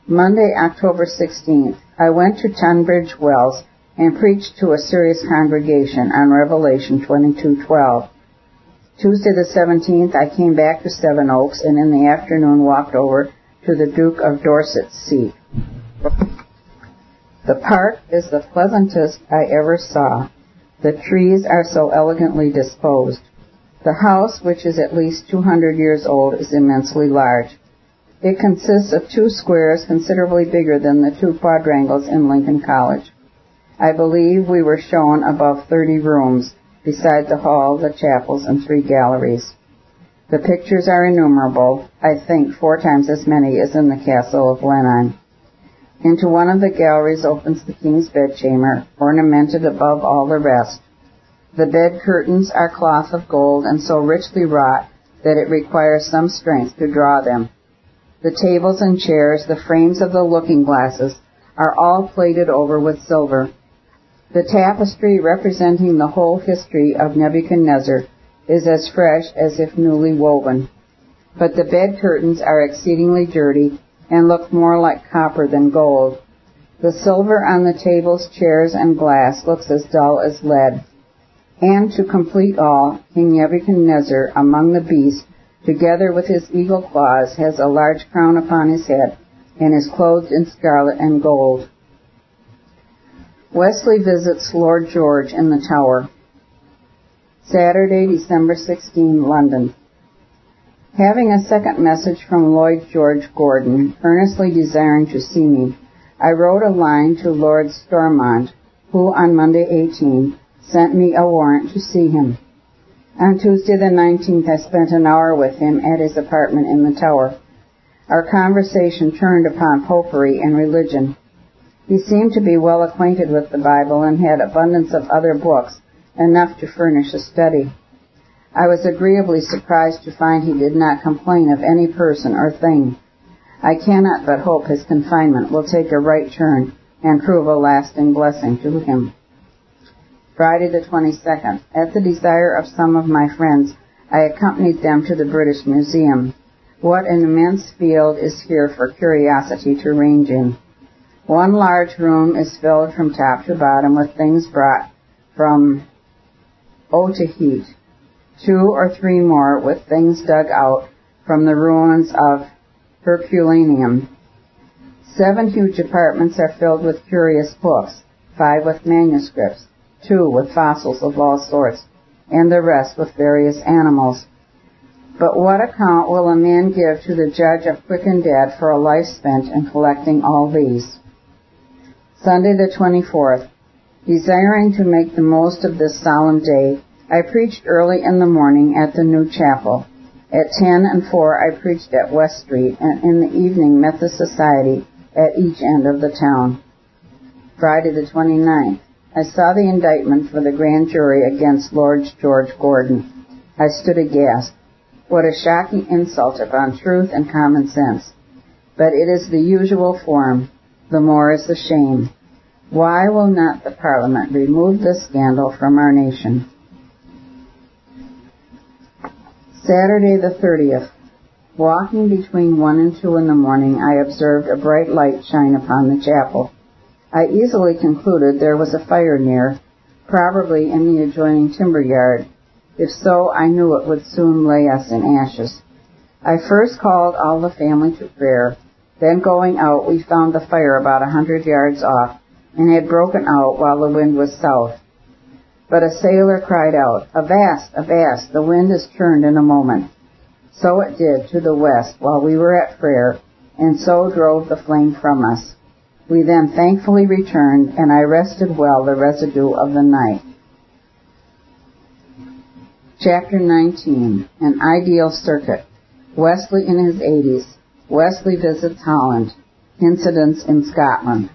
Monday, October 16th. I went to Tunbridge Wells and preached to a serious congregation on Revelation 22:12. Tuesday the 17th, I came back to Seven Oaks and in the afternoon walked over to the Duke of Dorset's seat. The park is the pleasantest I ever saw. The trees are so elegantly disposed. The house, which is at least 200 years old, is immensely large. It consists of 2 squares considerably bigger than the 2 quadrangles in Lincoln College. I believe we were shown above 30 rooms, besides the hall, the chapels, and 3 galleries. The pictures are innumerable, I think 4 times as many as in the Castle of Blenheim. Into one of the galleries opens the king's bedchamber, ornamented above all the rest. The bed curtains are cloth of gold and so richly wrought that it requires some strength to draw them. The tables and chairs, the frames of the looking glasses, are all plated over with silver. The tapestry representing the whole history of Nebuchadnezzar is as fresh as if newly woven. But the bed curtains are exceedingly dirty and look more like copper than gold. The silver on the tables, chairs, and glass looks as dull as lead. And to complete all, King Nebuchadnezzar, among the beasts, together with his eagle claws, has a large crown upon his head, and is clothed in scarlet and gold. Wesley visits Lord George in the Tower. Saturday, December 16, London. Having a second message from Lloyd George Gordon, earnestly desiring to see me, I wrote a line to Lord Stormont, who on Monday 18 sent me a warrant to see him. On Tuesday the 19th, I spent an hour with him at his apartment in the Tower. Our conversation turned upon popery and religion. He seemed to be well acquainted with the Bible and had abundance of other books, enough to furnish a study. I was agreeably surprised to find he did not complain of any person or thing. I cannot but hope his confinement will take a right turn and prove a lasting blessing to him. Friday the 22nd. At the desire of some of my friends, I accompanied them to the British Museum. What an immense field is here for curiosity to range in. One large room is filled from top to bottom with things brought from Otaheite. 2 or 3 more with things dug out from the ruins of Herculaneum. 7 huge apartments are filled with curious books, 5 with manuscripts, 2 with fossils of all sorts, and the rest with various animals. But what account will a man give to the judge of quick and dead for a life spent in collecting all these? Sunday the 24th. Desiring to make the most of this solemn day, I preached early in the morning at the new chapel. At 10 and 4 I preached at West Street, and in the evening met the society at each end of the town. Friday the 29th. I saw the indictment for the grand jury against Lord George Gordon. I stood aghast. What a shocking insult upon truth and common sense. But it is the usual form. The more is the shame. Why will not the Parliament remove this scandal from our nation? Saturday the 30th. Walking between 1 and 2 in the morning, I observed a bright light shine upon the chapel. I easily concluded there was a fire near, probably in the adjoining timber yard. If so, I knew it would soon lay us in ashes. I first called all the family to prayer. Then going out, we found the fire about 100 yards off, and had broken out while the wind was south. But a sailor cried out, "Avast, avast, the wind is turned in a moment." So it did to the west while we were at prayer, and so drove the flame from us. We then thankfully returned, and I rested well the residue of the night. Chapter 19. An Ideal Circuit. Wesley in his 80s. Wesley visits Holland. Incidents in Scotland.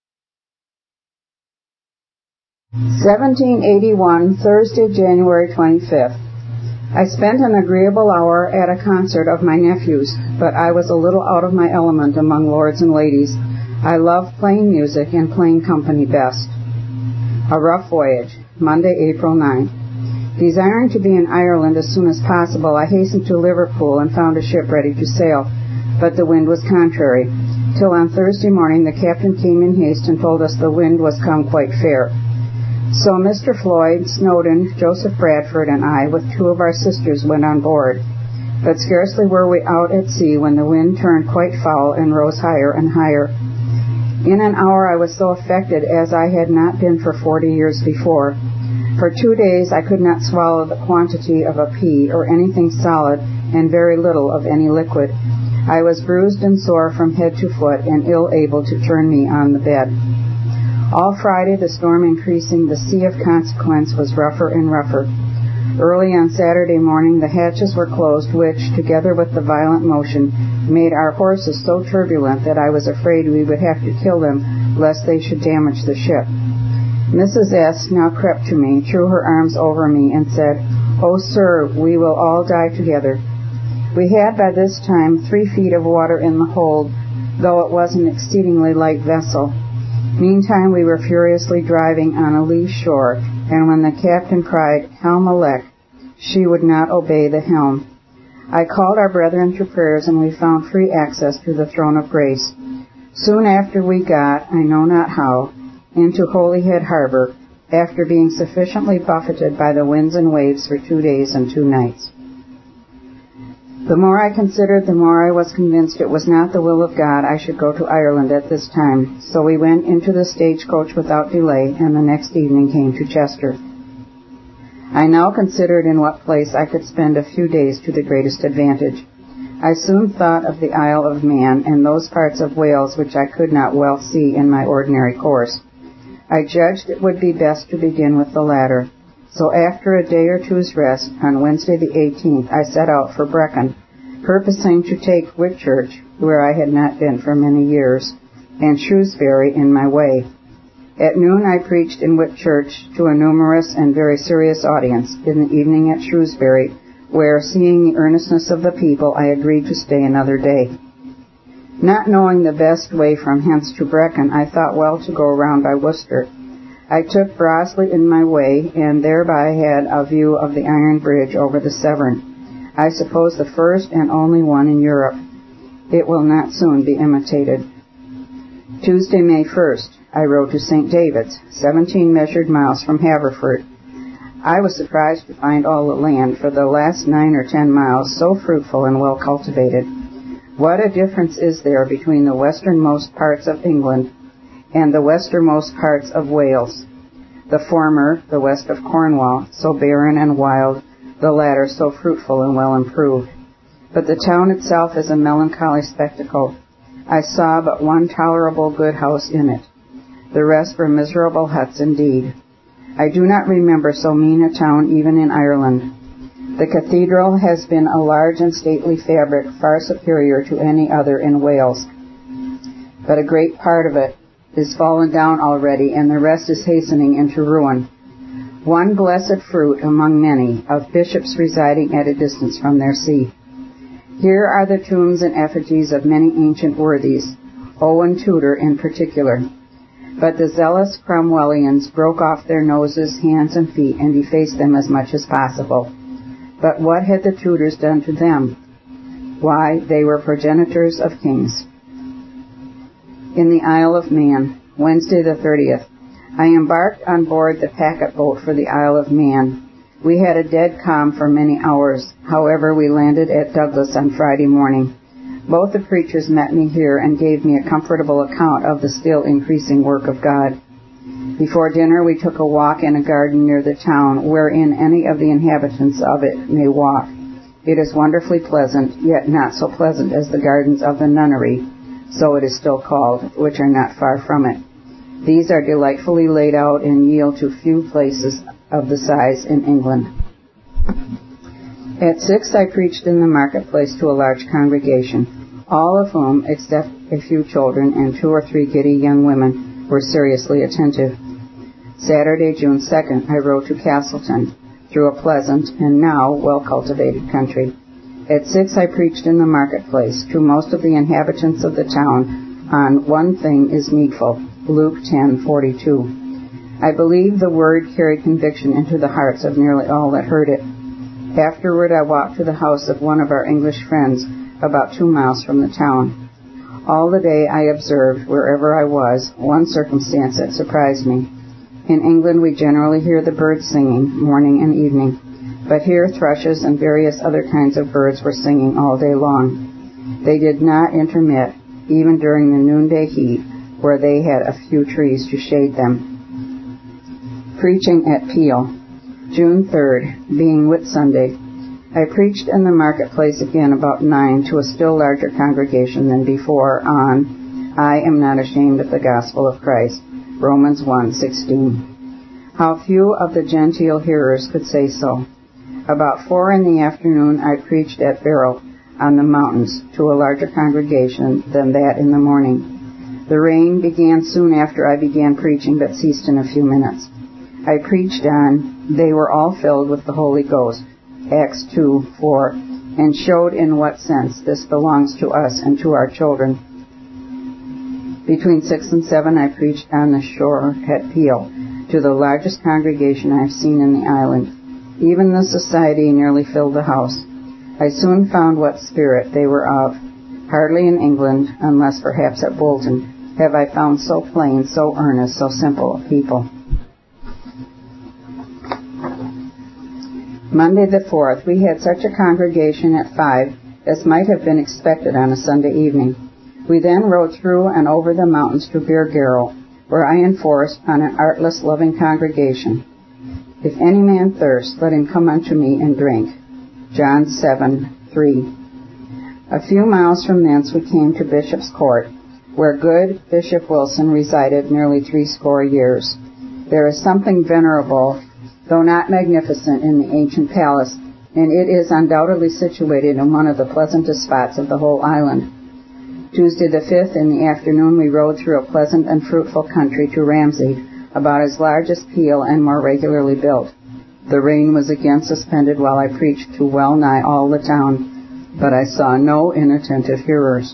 1781, Thursday, January 25th. I spent an agreeable hour at a concert of my nephew's, but I was a little out of my element among lords and ladies. I love playing music and playing company best. A rough voyage, Monday, April 9th. Desiring to be in Ireland as soon as possible, I hastened to Liverpool and found a ship ready to sail, but the wind was contrary. till on Thursday morning the captain came in haste and told us the wind was come quite fair. So Mr. Floyd, Snowden, Joseph Bradford, and I, with 2 of our sisters, went on board. But scarcely were we out at sea when the wind turned quite foul and rose higher and higher. In an hour I was so affected as I had not been for 40 years before. For 2 days I could not swallow the quantity of a pea or anything solid, and very little of any liquid. I was bruised and sore from head to foot, and ill able to turn me on the bed. All Friday, the storm increasing, the sea of consequence was rougher and rougher. Early on Saturday morning, the hatches were closed, which, together with the violent motion, made our horses so turbulent that I was afraid we would have to kill them, lest they should damage the ship. Mrs. S. now crept to me, threw her arms over me, and said, "Oh, sir, we will all die together." We had by this time 3 feet of water in the hold, though it was an exceedingly light vessel. Meantime we were furiously driving on a lee shore, and when the captain cried, "Helm alec," she would not obey the helm. I called our brethren to prayers, and we found free access to the throne of grace. Soon after we got, I know not how, into Holyhead Harbor, after being sufficiently buffeted by the winds and waves for 2 days and 2 nights. The more I considered, the more I was convinced it was not the will of God I should go to Ireland at this time, so we went into the stagecoach without delay, and the next evening came to Chester. I now considered in what place I could spend a few days to the greatest advantage. I soon thought of the Isle of Man and those parts of Wales which I could not well see in my ordinary course. I judged it would be best to begin with the latter. So after a day or two's rest, on Wednesday the 18th, I set out for Brecon, purposing to take Whitchurch, where I had not been for many years, and Shrewsbury in my way. At noon I preached in Whitchurch to a numerous and very serious audience. In the evening at Shrewsbury, where, seeing the earnestness of the people, I agreed to stay another day. Not knowing the best way from hence to Brecon, I thought well to go round by Worcester. I took Broseley in my way, and thereby had a view of the iron bridge over the Severn, I suppose the first and only one in Europe. It will not soon be imitated. Tuesday, May 1st, I rode to St. David's, 17 measured miles from Haverford. I was surprised to find all the land, for the last 9 or 10 miles, so fruitful and well cultivated. What a difference is there between the westernmost parts of England and the westernmost parts of Wales. The former, the west of Cornwall, so barren and wild, the latter so fruitful and well improved. But the town itself is a melancholy spectacle. I saw but one tolerable good house in it. The rest were miserable huts indeed. I do not remember so mean a town even in Ireland. The cathedral has been a large and stately fabric, far superior to any other in Wales. But a great part of it is fallen down already, and the rest is hastening into ruin. One blessed fruit among many of bishops residing at a distance from their see. Here are the tombs and effigies of many ancient worthies, Owen Tudor in particular. But the zealous Cromwellians broke off their noses, hands, and feet, and defaced them as much as possible. But what had the Tudors done to them? Why, they were progenitors of kings. In the Isle of Man, Wednesday the 30th, I embarked on board the packet boat for the Isle of Man. We had a dead calm for many hours. However, we landed at Douglas on Friday morning. Both the preachers met me here and gave me a comfortable account of the still increasing work of God. Before dinner, we took a walk in a garden near the town, wherein any of the inhabitants of it may walk. It is wonderfully pleasant, yet not so pleasant as the gardens of the nunnery, so it is still called, which are not far from it. These are delightfully laid out and yield to few places of the size in England. At 6 I preached in the marketplace to a large congregation, all of whom, except a few children and 2 or 3 giddy young women, were seriously attentive. Saturday, June 2nd, I rode to Castleton, through a pleasant and now well-cultivated country. At 6 I preached in the marketplace to most of the inhabitants of the town on one thing is needful, Luke 10:42. I believe the word carried conviction into the hearts of nearly all that heard it. Afterward I walked to the house of one of our English friends, about 2 miles from the town. All the day I observed, wherever I was, one circumstance that surprised me. In England we generally hear the birds singing, morning and evening, but here thrushes and various other kinds of birds were singing all day long. They did not intermit, even during the noonday heat, where they had a few trees to shade them. Preaching at Peel, June 3rd, being Whitsunday. I preached in the marketplace again about 9 to a still larger congregation than before on I am not ashamed of the gospel of Christ, Romans 1:16. How few of the genteel hearers could say so. About 4 in the afternoon I preached at Barrow on the mountains to a larger congregation than that in the morning. The rain began soon after I began preaching, but ceased in a few minutes. I preached on, they were all filled with the Holy Ghost, Acts 2:4, and showed in what sense this belongs to us and to our children. Between 6 and 7 I preached on the shore at Peel to the largest congregation I have seen in the island. Even the society nearly filled the house. I soon found what spirit they were of. Hardly in England, unless perhaps at Bolton, have I found so plain, so earnest, so simple a people. Monday the 4th, we had such a congregation at 5 as might have been expected on a Sunday evening. We then rode through and over the mountains to Beergarrow, where I enforced on an artless, loving congregation. If any man thirst, let him come unto me and drink. John 7:3. A few miles from thence we came to Bishop's Court, where good Bishop Wilson resided nearly 80 years. There is something venerable, though not magnificent, in the ancient palace, and it is undoubtedly situated in one of the pleasantest spots of the whole island. Tuesday the 5th, in the afternoon, we rode through a pleasant and fruitful country to Ramsey, about as large as Peel and more regularly built. The rain was again suspended while I preached to well nigh all the town, but I saw no inattentive hearers.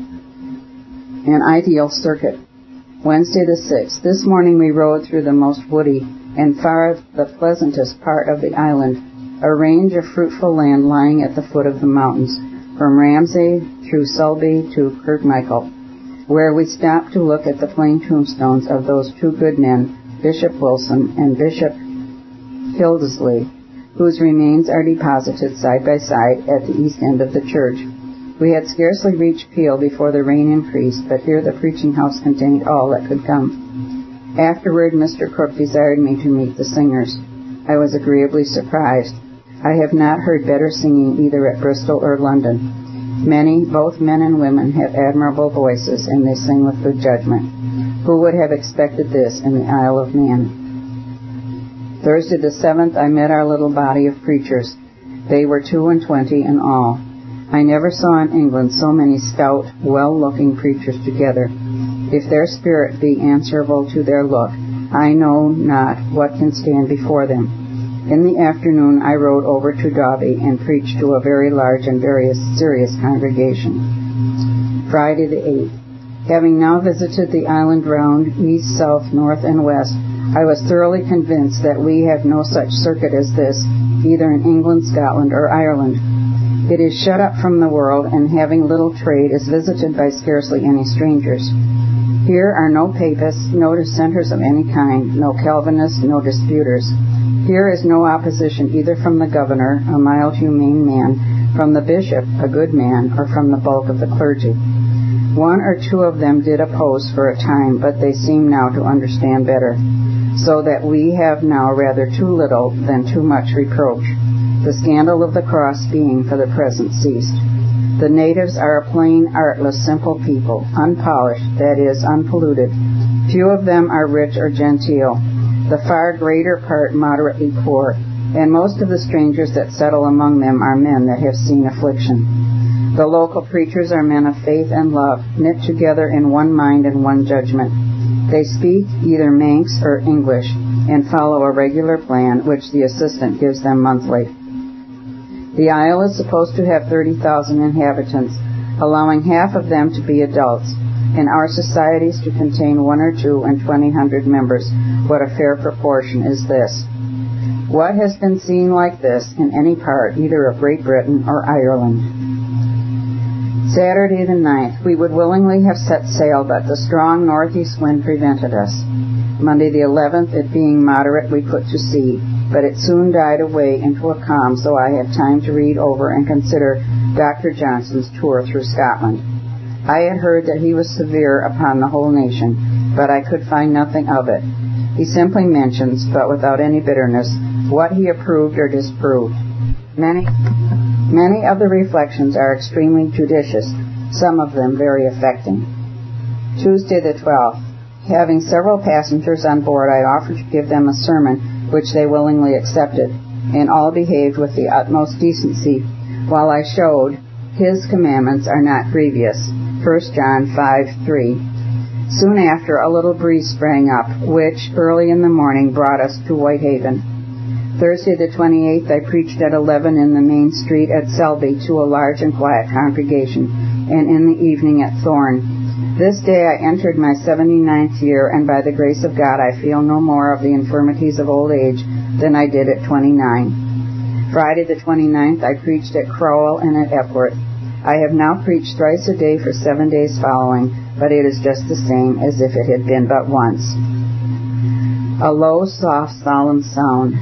An ideal circuit. Wednesday the 6th. This morning we rode through the most woody and far the pleasantest part of the island, a range of fruitful land lying at the foot of the mountains, from Ramsey through Sulby to Kirkmichael, where we stopped to look at the plain tombstones of those two good men, Bishop Wilson and Bishop Hildesley, whose remains are deposited side by side at the east end of the church. We had scarcely reached Peel before the rain increased, but here the preaching house contained all that could come. Afterward, Mr. Cook desired me to meet the singers. I was agreeably surprised. I have not heard better singing either at Bristol or London. Many, both men and women, have admirable voices, and they sing with good judgment. Who would have expected this in the Isle of Man? Thursday the 7th, I met our little body of preachers. They were 22 in all. I never saw in England so many stout, well-looking preachers together. If their spirit be answerable to their look, I know not what can stand before them. In the afternoon I rode over to Derby and preached to a very large and very serious congregation. Friday the 8th. Having now visited the island round, east, south, north, and west, I was thoroughly convinced that we have no such circuit as this, either in England, Scotland, or Ireland. It is shut up from the world, and having little trade, is visited by scarcely any strangers. Here are no papists, no dissenters of any kind, no Calvinists, no disputers. Here is no opposition either from the governor, a mild, humane man, from the bishop, a good man, or from the bulk of the clergy. One or two of them did oppose for a time, but they seem now to understand better, so that we have now rather too little than too much reproach, the scandal of the cross being for the present ceased. The natives are a plain, artless, simple people, unpolished, that is, unpolluted. Few of them are rich or genteel, the far greater part moderately poor, and most of the strangers that settle among them are men that have seen affliction. The local preachers are men of faith and love, knit together in one mind and one judgment. They speak either Manx or English, and follow a regular plan which the assistant gives them monthly. The isle is supposed to have 30,000 inhabitants, allowing half of them to be adults, and our societies to contain 1 or 2 and 2,000 members. What a fair proportion is this! What has been seen like this in any part either of Great Britain or Ireland? Saturday the 9th, we would willingly have set sail, but the strong northeast wind prevented us. Monday the 11th, it being moderate, we put to sea, but it soon died away into a calm, so I had time to read over and consider Dr. Johnson's tour through Scotland. I had heard that he was severe upon the whole nation, but I could find nothing of it. He simply mentions, but without any bitterness, what he approved or disapproved. Many of the reflections are extremely judicious, some of them very affecting. Tuesday the 12th. Having several passengers on board, I offered to give them a sermon, which they willingly accepted, and all behaved with the utmost decency, while I showed his commandments are not grievous. 1 John 5:3. Soon after, a little breeze sprang up, which early in the morning brought us to Whitehaven. Thursday the 28th, I preached at 11 in the main street at Selby to a large and quiet congregation, and in the evening at Thorne. This day I entered my 79th year, and by the grace of God I feel no more of the infirmities of old age than I did at 29. Friday the 29th, I preached at Crowell and at Epworth. I have now preached thrice a day for 7 days following, but it is just the same as if it had been but once. A low, soft, solemn sound.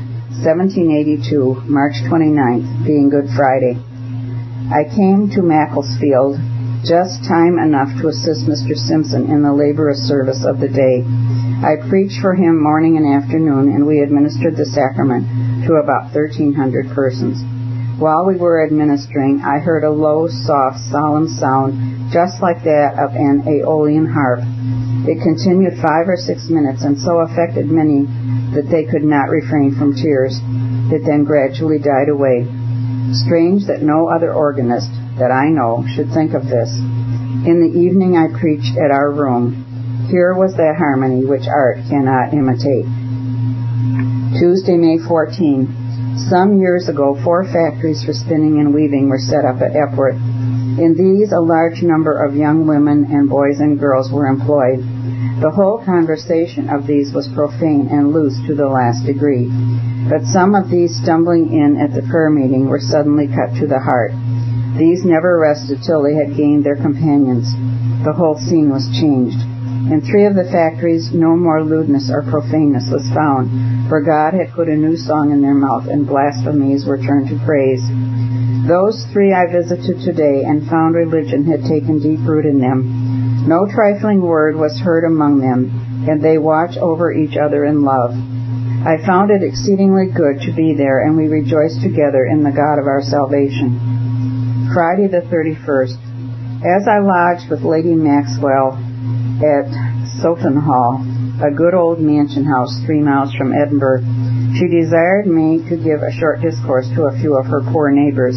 1782, March 29th, being Good Friday. I came to Macclesfield just time enough to assist Mr. Simpson in the laborious service of the day. I preached for him morning and afternoon, and we administered the sacrament to about 1,300 persons. While we were administering, I heard a low, soft, solemn sound, just like that of an Aeolian harp. It continued 5 or 6 minutes, and so affected many that they could not refrain from tears. It then gradually died away. Strange that no other organist that I know should think of this. In the evening I preached at our room. Here was that harmony which art cannot imitate. Tuesday, May 14. Some years ago, 4 factories for spinning and weaving were set up at Epworth. In these, a large number of young women and boys and girls were employed. The whole conversation of these was profane and loose to the last degree. But some of these stumbling in at the prayer meeting were suddenly cut to the heart. These never rested till they had gained their companions. The whole scene was changed. In 3 of the factories, no more lewdness or profaneness was found, for God had put a new song in their mouth, and blasphemies were turned to praise. Those 3 I visited today, and found religion had taken deep root in them. No trifling word was heard among them, and they watch over each other in love. I found it exceedingly good to be there, and we rejoiced together in the God of our salvation. Friday the 31st. As I lodged with Lady Maxwell at Soton Hall, a good old mansion house 3 miles from Edinburgh, she desired me to give a short discourse to a few of her poor neighbors.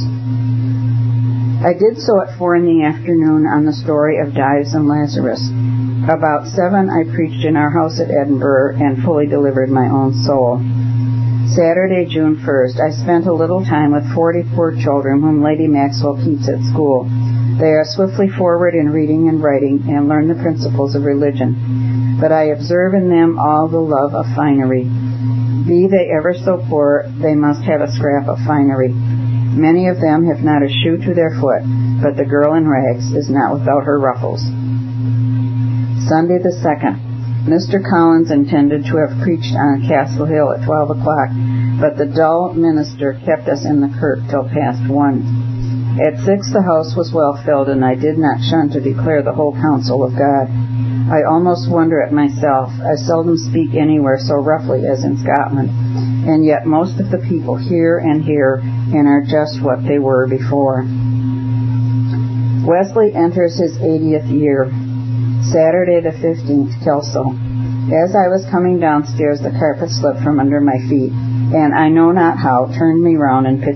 I did so at 4 in the afternoon on the story of Dives and Lazarus. About 7 I preached in our house at Edinburgh and fully delivered my own soul. Saturday, June 1st, I spent a little time with 40 poor children whom Lady Maxwell keeps at school. They are swiftly forward in reading and writing and learn the principles of religion. But I observe in them all the love of finery. Be they ever so poor, they must have a scrap of finery. Many of them have not a shoe to their foot, but the girl in rags is not without her ruffles. Sunday the 2nd. Mr. Collins intended to have preached on Castle Hill at 12 o'clock, but the dull minister kept us in the kirk till past 1. At 6 the house was well filled, and I did not shun to declare the whole counsel of God. I almost wonder at myself. I seldom speak anywhere so roughly as in Scotland, and yet most of the people hear and are just what they were before. Wesley enters his 80th year. Saturday the 15th, Kelso. As I was coming downstairs, the carpet slipped from under my feet, and I know not how, turned me round and pitched